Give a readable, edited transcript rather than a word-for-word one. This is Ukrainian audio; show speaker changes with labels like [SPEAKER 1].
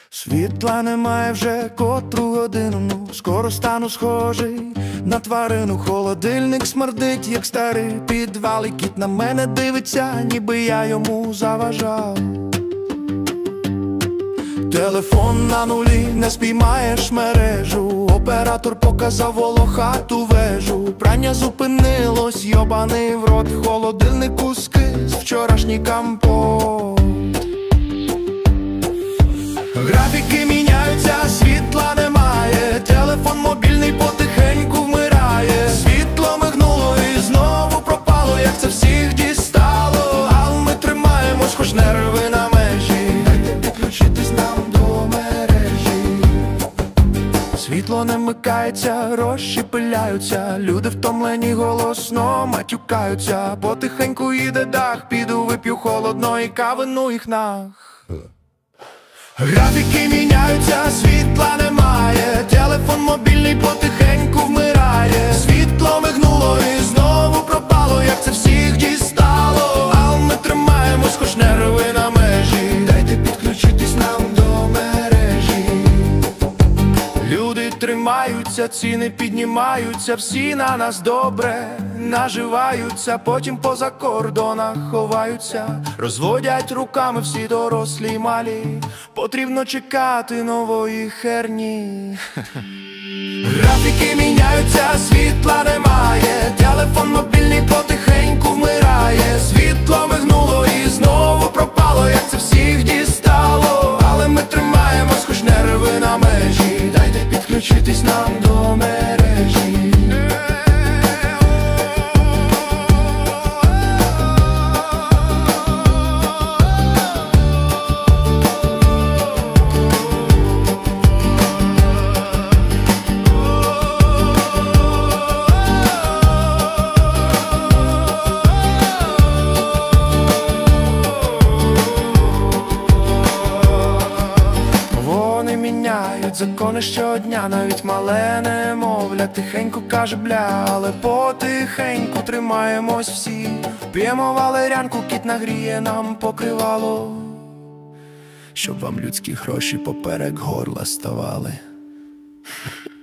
[SPEAKER 1] Світла немає вже котру годину, ну скоро стану схожий на тварину. Холодильник смердить, як старий підвал, і кіт на мене дивиться, ніби я йому заважав. Телефон на нулі, не спіймаєш мережу. Оператор показав волохату вежу. Прання зупинилось, йобаний в рот. В холодильнику скис вчорашній компот. Графіки міняються, світла немає. Телефон мобільний потихеньку вмирає. Світло мигнуло і знову пропало, як це всіх дістало. Але ми тримаємось, хоч нерви на межі. Дайте підключитись нам до мережі. Світло не вмикається, гроші пиляються. Люди втомлені голосно матюкаються. Потихеньку їде дах, піду вип'ю холодної кави, ну їх нах. Графіки міняються, світла немає. Телефон мобільний потихеньку вмирає. Світло мигнуло і знову пропало, як це всіх дістало. Але ми тримаємось, хоч нерви на межі. Дайте підключитись нам до мережі. Люди тримаються, ціни піднімаються. Всі на нас добре наживаються, потім поза кордонах ховаються. Розводять руками всі дорослі й малі. Потрібно чекати нової херні. Графіки міняються, світла немає. Телефон мобільний потихеньку вмирає. Світло мигнуло і знову пропало, як це всіх дістало. Але ми тримаємось, хоч нерви на межі. Дайте підключитись нам до мережі. Міняють закони щодня, навіть мале немовля тихенько каже бля, але потихеньку тримаємось всі. П'ємо валерянку, кіт нагріє нам покривало, щоб вам людські гроші поперек горла ставали.